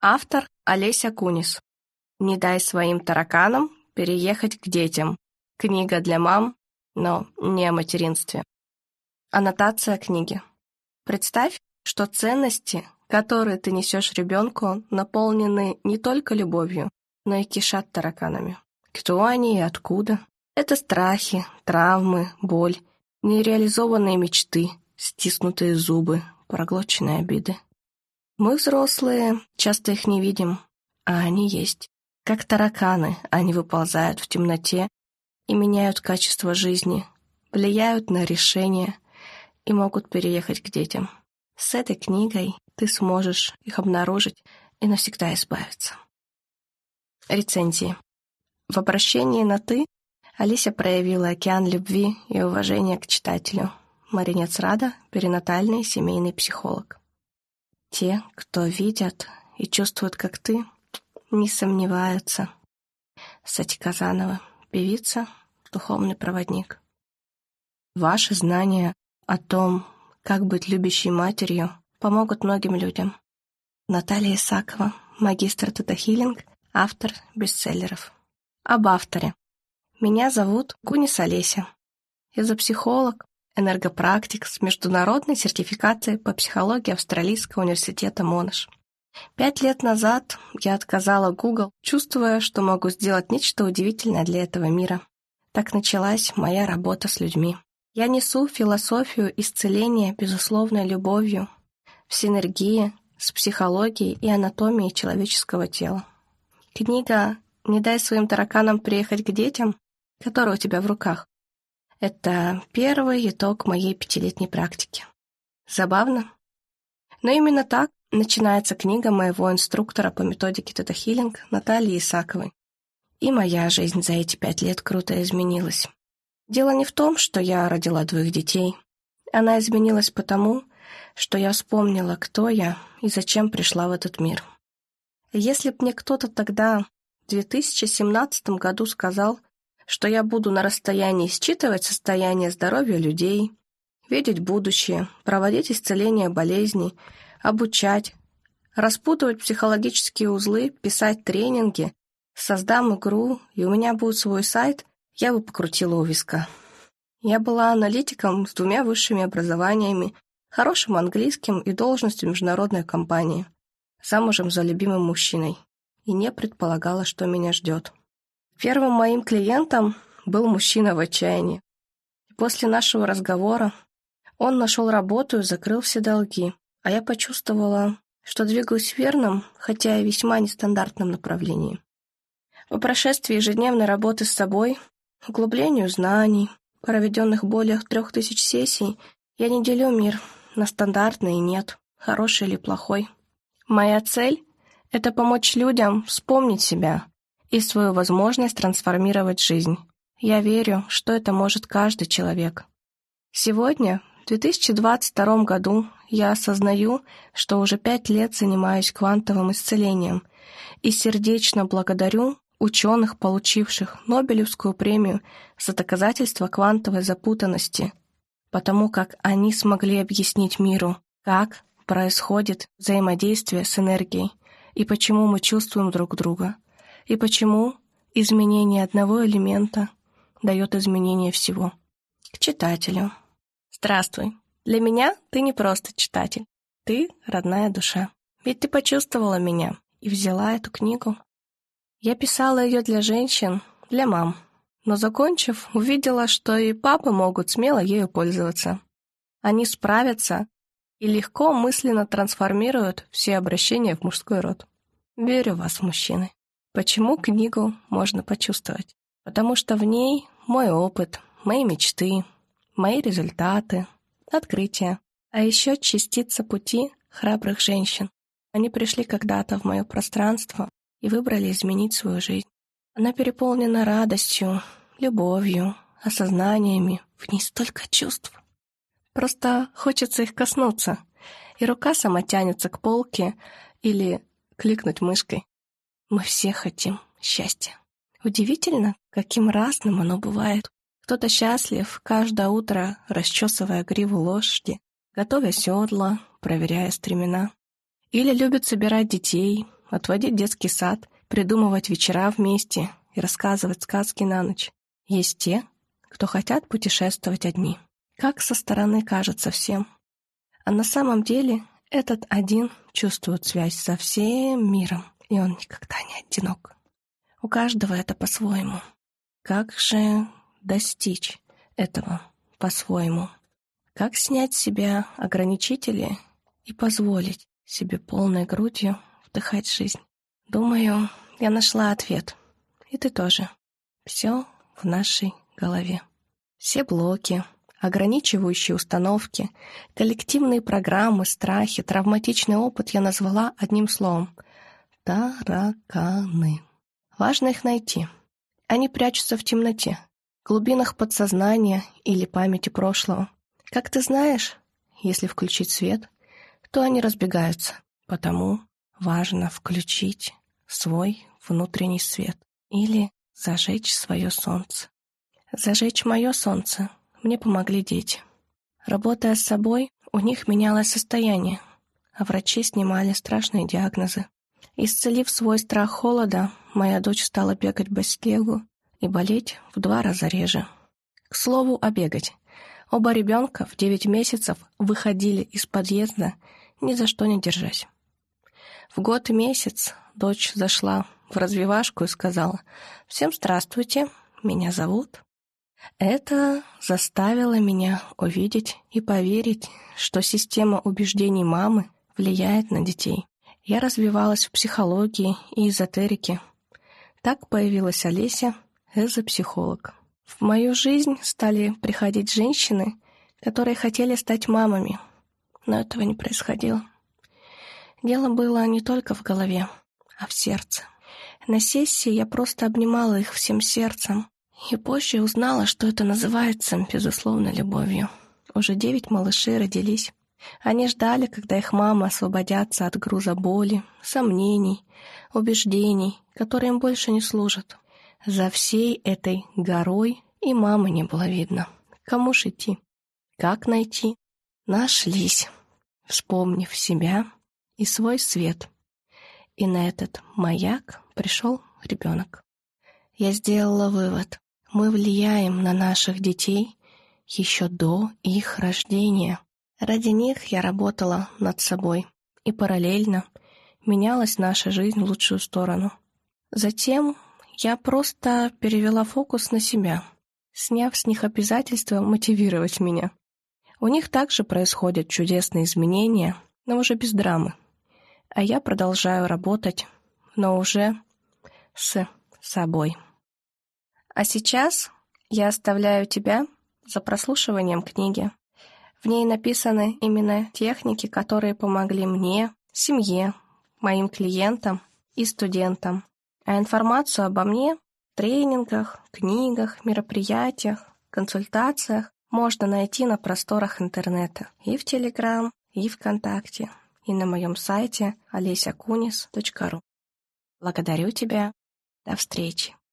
Автор Олеся Кунис. «Не дай своим тараканам переехать к детям». Книга для мам, но не о материнстве. Аннотация книги. Представь, что ценности, которые ты несешь ребенку, наполнены не только любовью, но и кишат тараканами. Кто они и откуда? Это страхи, травмы, боль, нереализованные мечты, стиснутые зубы, проглоченные обиды. Мы, взрослые, часто их не видим, а они есть. Как тараканы, они выползают в темноте и меняют качество жизни, влияют на решения и могут переехать к детям. С этой книгой ты сможешь их обнаружить и навсегда избавиться. Рецензии. В обращении на «ты» Олеся проявила океан любви и уважения к читателю. Маринец Рада, перинатальный семейный психолог. Те, кто видят и чувствуют, как ты, не сомневаются. Сати Казанова, певица, духовный проводник. Ваши знания о том, как быть любящей матерью, помогут многим людям. Наталья Исакова, магистр тета-хилинг, автор бестселлеров. Об авторе. Меня зовут Кунис Олеся. Я зоопсихолог, энергопрактик с международной сертификацией по психологии Австралийского университета Монаш. 5 лет назад я отказала Google, чувствуя, что могу сделать нечто удивительное для этого мира. Так началась моя работа с людьми. Я несу философию исцеления безусловной любовью в синергии с психологией и анатомией человеческого тела. Книга «Не дай своим тараканам приехать к детям», которая у тебя в руках, это первый итог моей 5-летней практики. Забавно? Но именно так начинается книга моего инструктора по методике тета-хилинг Натальи Исаковой. И моя жизнь за эти 5 лет круто изменилась. Дело не в том, что я родила 2 детей. Она изменилась потому, что я вспомнила, кто я и зачем пришла в этот мир. Если б мне кто-то тогда, в 2017 году, сказал, что я буду на расстоянии считывать состояние здоровья людей, видеть будущее, проводить исцеление болезней, обучать, распутывать психологические узлы, писать тренинги, создам игру, и у меня будет свой сайт, я бы покрутила у виска. Я была аналитиком с 2 высшими образованиями, хорошим английским и должностью в международной компании, замужем за любимым мужчиной, и не предполагала, что меня ждет. Первым моим клиентом был мужчина в отчаянии. После нашего разговора он нашел работу и закрыл все долги, а я почувствовала, что двигаюсь в верном, хотя и весьма нестандартном направлении. По прошествии ежедневной работы с собой, углублению знаний, проведенных более 3000 сессий, я не делю мир на стандартный и нет, хороший или плохой. Моя цель — это помочь людям вспомнить себя и свою возможность трансформировать жизнь. Я верю, что это может каждый человек. Сегодня, в 2022 году, я осознаю, что уже 5 лет занимаюсь квантовым исцелением и сердечно благодарю ученых, получивших Нобелевскую премию за доказательство квантовой запутанности, потому как они смогли объяснить миру, как происходит взаимодействие с энергией и почему мы чувствуем друг друга, и почему изменение одного элемента дает изменение всего. К читателю. Здравствуй. Для меня ты не просто читатель. Ты родная душа. Ведь ты почувствовала меня и взяла эту книгу. Я писала ее для женщин, для мам. Но, закончив, увидела, что и папы могут смело ею пользоваться. Они справятся и легко мысленно трансформируют все обращения в мужской род. Верю в вас, мужчины. Почему книгу можно почувствовать? Потому что в ней мой опыт, мои мечты, мои результаты, открытия, а еще частица пути храбрых женщин. Они пришли когда-то в мое пространство и выбрали изменить свою жизнь. Она переполнена радостью, любовью, осознаниями, в ней столько чувств. Просто хочется их коснуться, и рука сама тянется к полке или кликнуть мышкой. Мы все хотим счастья. Удивительно, каким разным оно бывает. Кто-то счастлив, каждое утро расчесывая гриву лошади, готовя седла, проверяя стремена. Или любит собирать детей, отводить в детский сад, придумывать вечера вместе и рассказывать сказки на ночь. Есть те, кто хотят путешествовать одни. Как со стороны кажется всем. А на самом деле этот один чувствует связь со всем миром, и он никогда не одинок. У каждого это по-своему. Как же достичь этого по-своему? Как снять с себя ограничители и позволить себе полной грудью вдыхать жизнь? Думаю, я нашла ответ. И ты тоже. Все в нашей голове. Все блоки, ограничивающие установки, коллективные программы, страхи, травматичный опыт я назвала одним словом — тараканы. Важно их найти. Они прячутся в темноте, в глубинах подсознания или памяти прошлого. Как ты знаешь, если включить свет, то они разбегаются. Потому важно включить свой внутренний свет или зажечь свое солнце. Зажечь мое солнце мне помогли дети. Работая с собой, у них менялось состояние, а врачи снимали страшные диагнозы. Исцелив свой страх холода, моя дочь стала бегать по снегу и болеть в 2 раза реже. К слову о бегать. Оба ребенка в 9 месяцев выходили из подъезда, ни за что не держась. В год и месяц дочь зашла в развивашку и сказала: «Всем здравствуйте, меня зовут». Это заставило меня увидеть и поверить, что система убеждений мамы влияет на детей. Я развивалась в психологии и эзотерике. Так появилась Олеся, эзопсихолог. В мою жизнь стали приходить женщины, которые хотели стать мамами, но этого не происходило. Дело было не только в голове, а в сердце. На сессии я просто обнимала их всем сердцем, и позже узнала, что это называется безусловной любовью. Уже 9 малышей родились. Они ждали, когда их мамы освободятся от груза боли, сомнений, убеждений, которые им больше не служат. За всей этой горой и мамы не было видно. Кому ж идти? Как найти? Нашлись, вспомнив себя и свой свет. И на этот маяк пришел ребенок. Я сделала вывод. Мы влияем на наших детей еще до их рождения. Ради них я работала над собой, и параллельно менялась наша жизнь в лучшую сторону. Затем я просто перевела фокус на себя, сняв с них обязательство мотивировать меня. У них также происходят чудесные изменения, но уже без драмы. А я продолжаю работать, но уже с собой. А сейчас я оставляю тебя за прослушиванием книги. В ней написаны именно техники, которые помогли мне, семье, моим клиентам и студентам. А информацию обо мне в тренингах, книгах, мероприятиях, консультациях можно найти на просторах интернета. И в Телеграм, и ВКонтакте, и на моем сайте olesiakunis.ru. Благодарю тебя. До встречи.